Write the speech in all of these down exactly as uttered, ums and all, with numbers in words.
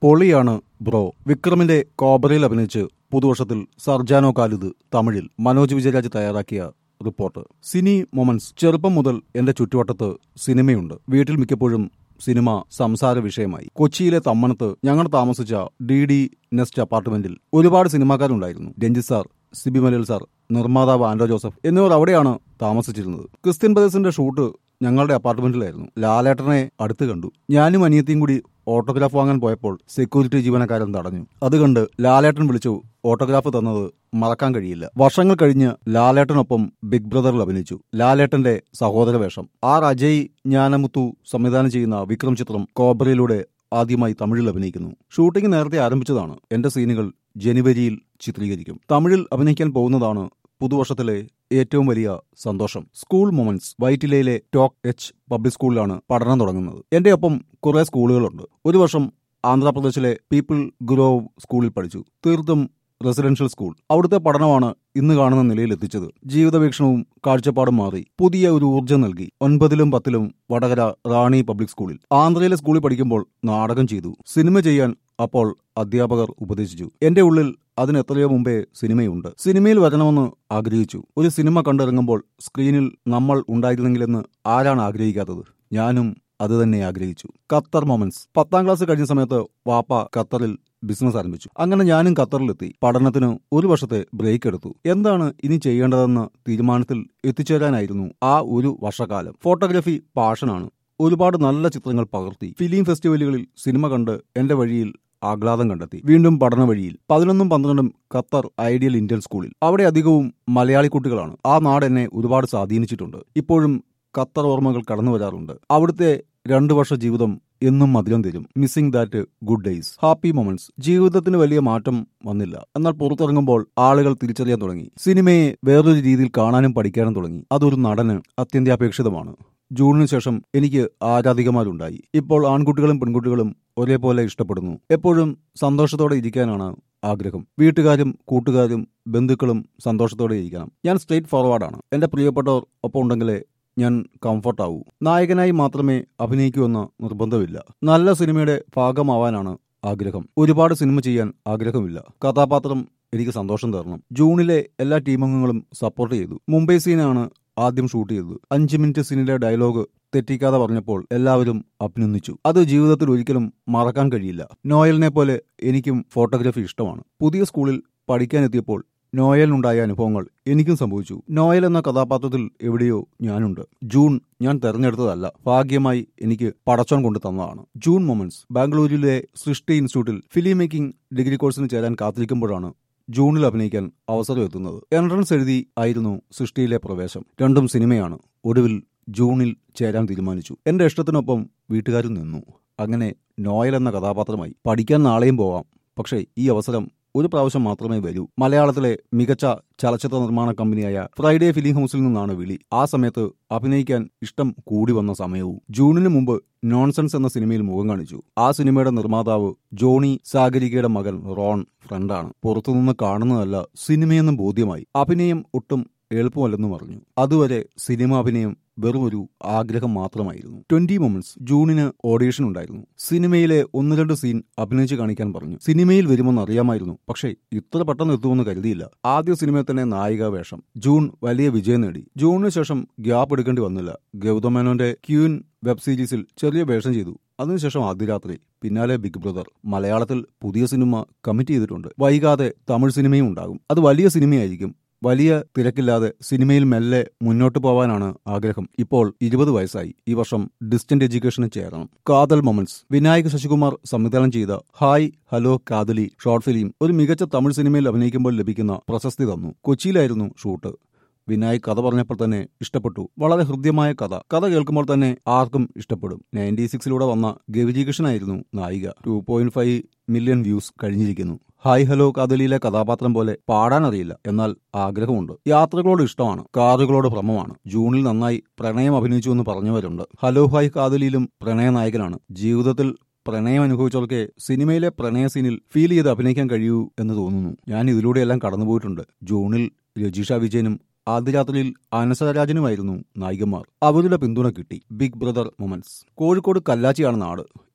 പൊളിയാണ് ബ്രോ. വിക്രമിന്റെ കോബ്രയിൽ അഭിനയിച്ച് പുതുവർഷത്തിൽ സർജാനോ ഖാലിദ് തമിഴിൽ മനോജ് വിജയരാജ് തയ്യാറാക്കിയ റിപ്പോർട്ട്. സിനി മൊമെന്റ്സ്. ചെറുപ്പം മുതൽ എന്റെ ചുറ്റുവട്ടത്ത് സിനിമയുണ്ട്. വീട്ടിൽ മിക്കപ്പോഴും സിനിമ സംസാര വിഷയമായി. കൊച്ചിയിലെ തമ്മനത്ത് ഞങ്ങൾ താമസിച്ച ഡി ഡി നെസ്റ്റ് അപ്പാർട്ട്മെന്റിൽ ഒരുപാട് സിനിമാക്കാരുണ്ടായിരുന്നു. രഞ്ജിത്ത് സാർ, സിബി മലയിൽ സാർ, നിർമ്മാതാവ് ആൻഡോ ജോസഫ് എന്നിവർ അവിടെയാണ് താമസിച്ചിരുന്നത്. ക്രിസ്ത്യൻ ബ്രദേഴ്സിന്റെ ഷൂട്ട് ഞങ്ങളുടെ അപ്പാർട്ട്മെന്റിലായിരുന്നു. ലാലേട്ടനെ അടുത്ത് കണ്ടു. ഞാനും അനിയത്തിയും കൂടി ഓട്ടോഗ്രാഫ് വാങ്ങാൻ പോയപ്പോൾ സെക്യൂരിറ്റി ജീവനക്കാരൻ തടഞ്ഞു. അത് കണ്ട് ലാലേട്ടൻ വിളിച്ചു ഓട്ടോഗ്രാഫ് തന്നത് മറക്കാൻ കഴിയില്ല. വർഷങ്ങൾ കഴിഞ്ഞ് ലാലേട്ടനൊപ്പം ബിഗ് ബ്രദറിൽ അഭിനയിച്ചു. ലാലേട്ടന്റെ സഹോദര വേഷം. ആർ അജയ് ജ്ഞാനമുത്തു സംവിധാനം ചെയ്യുന്ന വിക്രം ചിത്രം കോബ്രയിലൂടെ ആദ്യമായി തമിഴിൽ അഭിനയിക്കുന്നു. ഷൂട്ടിംഗ് നേരത്തെ ആരംഭിച്ചതാണ്. എന്റെ സീനുകൾ ജനുവരിയിൽ ചിത്രീകരിക്കും. തമിഴിൽ അഭിനയിക്കാൻ പോകുന്നതാണ് പുതുവർഷത്തിലെ ഏറ്റവും വലിയ സന്തോഷം. School moments. വൈറ്റിലയിലെ ടോക്ക് എച്ച് പബ്ലിക് സ്കൂളിലാണ് പഠനം തുടങ്ങുന്നത്. എന്റെ ഒപ്പം കുറെ സ്കൂളുകളുണ്ട്. ഒരു വർഷം ആന്ധ്രാപ്രദേശിലെ പീപ്പിൾ ഗ്രോവ് സ്കൂളിൽ പഠിച്ചു. തീർത്തും റെസിഡൻഷ്യൽ സ്കൂൾ. അവിടുത്തെ പഠനമാണ് ഇന്ന് കാണുന്ന നിലയിൽ എത്തിച്ചത്. ജീവിതവീക്ഷണവും കാഴ്ചപ്പാടും മാറി. പുതിയ ഒരു ഊർജ്ജം നൽകി. ഒൻപതിലും പത്തിലും വടകര റാണി പബ്ലിക് സ്കൂളിൽ. ആന്ധ്രയിലെ സ്കൂളിൽ പഠിക്കുമ്പോൾ നാടകം ചെയ്തു. സിനിമ ചെയ്യാൻ അപ്പോൾ അധ്യാപകർ ഉപദേശിച്ചു. എന്റെ ഉള്ളിൽ അതിന് എത്രയോ മുമ്പേ സിനിമയുണ്ട്. സിനിമയിൽ വരണമെന്ന് ആഗ്രഹിച്ചു. ഒരു സിനിമ കണ്ടിറങ്ങുമ്പോൾ സ്ക്രീനിൽ നമ്മൾ ഉണ്ടായിരുന്നെങ്കിലെന്ന് ആരാണ് ആഗ്രഹിക്കാത്തത്? ഞാനും അത് തന്നെ ആഗ്രഹിച്ചു. Qatar moments. പത്താം ക്ലാസ് കഴിഞ്ഞ സമയത്ത് വാപ്പ ഖത്തറിൽ ബിസിനസ് ആരംഭിച്ചു. അങ്ങനെ ഞാനും ഖത്തറിലെത്തി. പഠനത്തിന് ഒരു വർഷത്തെ ബ്രേക്ക് എടുത്തു. എന്താണ് ഇനി ചെയ്യേണ്ടതെന്ന തീരുമാനത്തിൽ എത്തിച്ചേരാനായിരുന്നു ആ ഒരു വർഷക്കാലം. ഫോട്ടോഗ്രാഫി പാഷനാണ്. ഒരുപാട് നല്ല ചിത്രങ്ങൾ പകർത്തി. ഫിലിം ഫെസ്റ്റിവലുകളിൽ സിനിമ കണ്ട് എന്റെ വഴിയിൽ ആഹ്ലാദം കണ്ടെത്തി. വീണ്ടും പഠന വഴിയിൽ. പതിനൊന്നും പന്ത്രണ്ടും ഖത്തർ ഐഡിയൽ ഇന്ത്യൻ സ്കൂളിൽ. അവിടെ അധികവും മലയാളി കുട്ടികളാണ്. ആ നാട് എന്നെ ഒരുപാട് സ്വാധീനിച്ചിട്ടുണ്ട്. ഇപ്പോഴും ഖത്തർ ഓർമ്മകൾ കടന്നു വരാറുണ്ട്. അവിടുത്തെ രണ്ടു വർഷ ജീവിതം എന്നും മധുരം തരും. Missing that good days. Happy moments. ജീവിതത്തിന് വലിയ മാറ്റം വന്നില്ല. എന്നാൽ പുറത്തിറങ്ങുമ്പോൾ ആളുകൾ തിരിച്ചറിയാൻ തുടങ്ങി. സിനിമയെ വേറൊരു രീതിയിൽ കാണാനും പഠിക്കാനും തുടങ്ങി. അതൊരു നടന് അത്യന്താപേക്ഷിതമാണ്. ജൂണിന് ശേഷം എനിക്ക് ആരാധികമാരുണ്ടായി. ഇപ്പോൾ ആൺകുട്ടികളും പെൺകുട്ടികളും ഒരേപോലെ ഇഷ്ടപ്പെടുന്നു. എപ്പോഴും സന്തോഷത്തോടെ ഇരിക്കാനാണ് ആഗ്രഹം. വീട്ടുകാരും കൂട്ടുകാരും ബന്ധുക്കളും സന്തോഷത്തോടെ ഇരിക്കണം. ഞാൻ സ്ട്രേറ്റ് ഫോർവേഡാണ്. എന്റെ പ്രിയപ്പെട്ടവർ ഒപ്പം ഉണ്ടെങ്കിലേ ഞാൻ കംഫർട്ട് ആവൂ. നായകനായി മാത്രമേ അഭിനയിക്കൂ എന്ന നിർബന്ധമില്ല. നല്ല സിനിമയുടെ ഭാഗമാവാനാണ് ആഗ്രഹം. ഒരുപാട് സിനിമ ചെയ്യാൻ ആഗ്രഹമില്ല. കഥാപാത്രം എനിക്ക് സന്തോഷം തരണം. ജൂണിലെ എല്ലാ ടീമംഗങ്ങളും സപ്പോർട്ട് ചെയ്തു. മുംബൈ സീനാണ് ആദ്യം ഷൂട്ട് ചെയ്തത്. അഞ്ച് മിനിറ്റ് സീനിലെ ഡയലോഗ് തെറ്റിക്കാതെ പറഞ്ഞപ്പോൾ എല്ലാവരും അഭിനന്ദിച്ചു. അത് ജീവിതത്തിൽ ഒരിക്കലും മറക്കാൻ കഴിയില്ല. നോയലിനെ പോലെ എനിക്കും ഫോട്ടോഗ്രാഫി ഇഷ്ടമാണ്. പുതിയ സ്കൂളിൽ പഠിക്കാനെത്തിയപ്പോൾ നോയലിനുണ്ടായ അനുഭവങ്ങൾ എനിക്കും സംഭവിച്ചു. നോയൽ എന്ന കഥാപാത്രത്തിൽ എവിടെയോ ഞാനുണ്ട്. ജൂൺ ഞാൻ തെരഞ്ഞെടുത്തതല്ല. ഭാഗ്യമായി എനിക്ക് പടച്ചോൻ കൊണ്ട് തന്നതാണ്. June moments. ബാംഗ്ലൂരിലെ സൃഷ്ടി ഇൻസ്റ്റിറ്റ്യൂട്ടിൽ ഫിലിം മേക്കിംഗ് ഡിഗ്രി കോഴ്സിന് ചേരാൻ കാത്തിരിക്കുമ്പോഴാണ് ജൂണിൽ അഭിനയിക്കാൻ അവസരം എത്തുന്നത്. എൻട്രൻസ് എഴുതി ആയിരുന്നു സൃഷ്ടിയിലെ പ്രവേശം. രണ്ടും സിനിമയാണ്. ഒടുവിൽ ജൂണിൽ ചേരാൻ തീരുമാനിച്ചു. എന്റെ ഇഷ്ടത്തിനൊപ്പം വീട്ടുകാരും നിന്നു. അങ്ങനെ നോയൽ എന്ന കഥാപാത്രമായി. പഠിക്കാൻ നാളെയും പോവാം. പക്ഷേ ഈ അവസരം ഒരു പ്രാവശ്യം മാത്രമേ വരൂ. മലയാളത്തിലെ മികച്ച ചലച്ചിത്ര നിർമ്മാണ കമ്പനിയായ ഫ്രൈഡേ ഫിലിം ഹൗസിൽ നിന്നാണ് വിളി. ആ സമയത്ത് അഭിനയിക്കാൻ ഇഷ്ടം കൂടി വന്ന സമയവും. ജൂണിന് മുമ്പ് നോൺസെൻസ് എന്ന സിനിമയിൽ മുഖം കാണിച്ചു. ആ സിനിമയുടെ നിർമ്മാതാവ് ജോണി സാഗരികയുടെ മകൻ റോൺ ഫ്രണ്ടാണ്. പുറത്തുനിന്ന് കാണുന്നതല്ല സിനിമയെന്നും ബോധ്യമായി. അഭിനയം ഒട്ടും എളുപ്പമല്ലെന്നും അറിഞ്ഞു. അതുവരെ സിനിമ അഭിനയം വെറും ഒരു ആഗ്രഹം മാത്രമായിരുന്നു. Twenty moments. ജൂണിന് ഓഡീഷൻ ഉണ്ടായിരുന്നു. സിനിമയിലെ ഒന്ന് രണ്ട് സീൻ അഭിനയിച്ച് കാണിക്കാൻ പറഞ്ഞു. സിനിമയിൽ വരുമെന്ന് അറിയാമായിരുന്നു. പക്ഷേ ഇത്ര പെട്ടെന്ന് എത്തുമെന്ന് കരുതിയില്ല. ആദ്യ സിനിമയിൽ തന്നെ നായിക വേഷം. ജൂൺ വലിയ വിജയം നേടി. ജൂണിന് ശേഷം ഗ്യാപ്പ് എടുക്കേണ്ടി വന്നില്ല. ഗൗതം മേനോന്റെ ക്യൂൻ വെബ് സീരീസിൽ ചെറിയ വേഷം ചെയ്തു. അതിനുശേഷം ആദ്യരാത്രി, പിന്നാലെ ബിഗ് ബ്രദർ. മലയാളത്തിൽ പുതിയ സിനിമ കമ്മിറ്റ് ചെയ്തിട്ടുണ്ട്. വൈകാതെ തമിഴ് സിനിമയും ഉണ്ടാകും. അത് വലിയ സിനിമയായിരിക്കും. വലിയ തിരക്കില്ലാതെ സിനിമയിൽ മെല്ലെ മുന്നോട്ട് പോവാനാണ് ആഗ്രഹം. ഇപ്പോൾ ഇരുപത് വയസ്സായി. ഈ വർഷം ഡിസ്റ്റന്റ് എഡ്യൂക്കേഷന് ചേരണം. കാതൽ മൊമെന്റ്സ്. വിനായക് ശശികുമാർ സംവിധാനം ചെയ്ത hi hello Kadhali short film ഒരു മികച്ച തമിഴ് സിനിമയിൽ അഭിനയിക്കുമ്പോൾ ലഭിക്കുന്ന പ്രശസ്തി തന്നു. കൊച്ചിയിലായിരുന്നു ഷൂട്ട്. വിനായക് കഥ പറഞ്ഞപ്പോൾ തന്നെ ഇഷ്ടപ്പെട്ടു. വളരെ ഹൃദ്യമായ കഥ. കഥ കേൾക്കുമ്പോൾ തന്നെ ആർക്കും ഇഷ്ടപ്പെടും. നയൻറ്റി സിക്സിലൂടെ വന്ന ഗൗരികൃഷ്ണനായിരുന്നു നായിക. Two point five million views കഴിഞ്ഞിരിക്കുന്നു. ഹായ് ഹലോ കാതലിയിലെ കഥാപാത്രം പോലെ പാടാനറിയില്ല. എന്നാൽ ആഗ്രഹമുണ്ട്. യാത്രകളോട് ഇഷ്ടമാണ്. കാറുകളോട് ഭ്രമമാണ്. ജൂണിൽ നന്നായി പ്രണയം അഭിനയിച്ചു എന്ന് പറഞ്ഞവരുണ്ട്. ഹലോ ഹായ് കാതലിയിലും പ്രണയ നായകനാണ്. ജീവിതത്തിൽ പ്രണയം അനുഭവിച്ചവർക്ക് സിനിമയിലെ പ്രണയ സീനിൽ ഫീൽ ചെയ്ത് അഭിനയിക്കാൻ കഴിയൂ എന്ന് തോന്നുന്നു. ഞാൻ ഇതിലൂടെയെല്ലാം കടന്നുപോയിട്ടുണ്ട്. ജൂണിൽ രജിഷ വിജയനും ആദ്യരാത്രിയിൽ അനസരാജനുമായിരുന്നു നായികമാർ. അവരുടെ പിന്തുണ കിട്ടി. Big brother moments. കോഴിക്കോട് കല്ലാച്ചിയാണ് നാട്.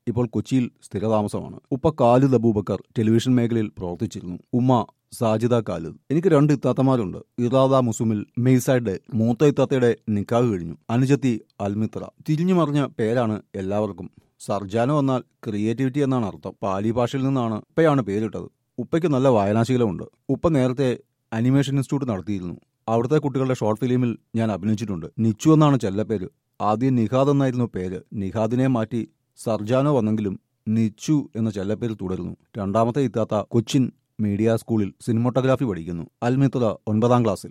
ഇപ്പോൾ കൊച്ചിയിൽ സ്ഥിരതാമസമാണ്. ഉപ്പ ഖാലിദ് അബൂബക്കർ ടെലിവിഷൻ മേഖലയിൽ പ്രവർത്തിച്ചിരുന്നു. ഉമ്മ സാജിദ ഖാലിദ്. എനിക്ക് രണ്ട് ഇത്താത്തമാരുണ്ട്. ഇറാദ മുസുമിൽ മെയ്സൈഡ്. മൂത്ത ഇത്താത്തയുടെ നിക്കാഹ് കഴിഞ്ഞു. അനുജത്തി അൽമിത്ര. തിരിഞ്ഞു മറിഞ്ഞ പേരാണ് എല്ലാവർക്കും. സർജാനോ എന്നാൽ ക്രിയേറ്റിവിറ്റി എന്നാണ് അർത്ഥം. പാലി ഭാഷയിൽ നിന്നാണ് ഉപ്പയാണ് പേരിട്ടത്. ഉപ്പയ്ക്ക് നല്ല വായനാശീലമുണ്ട്. ഉപ്പ നേരത്തെ അനിമേഷൻ ഇൻസ്റ്റിറ്റ്യൂട്ട് നടത്തിയിരുന്നു. അവിടുത്തെ കുട്ടികളുടെ ഷോർട്ട് ഫിലിമിൽ ഞാൻ അഭിനയിച്ചിട്ടുണ്ട്. നിച്ചു എന്നാണ് ചെല്ലപ്പേര്. ആദ്യം നിഹാദ് എന്നായിരുന്നു പേര്. നിഹാദിനെ മാറ്റി സർജാനോ വന്നെങ്കിലും നിച്ചു എന്ന ചെല്ലപ്പേര് തുടരുന്നു. രണ്ടാമത്തെ ഇത്താത്ത കൊച്ചിൻ മീഡിയ സ്കൂളിൽ സിനിമോട്ടോഗ്രാഫി പഠിക്കുന്നു. അൽമിത്ര ഒൻപതാം ക്ലാസ്സിൽ.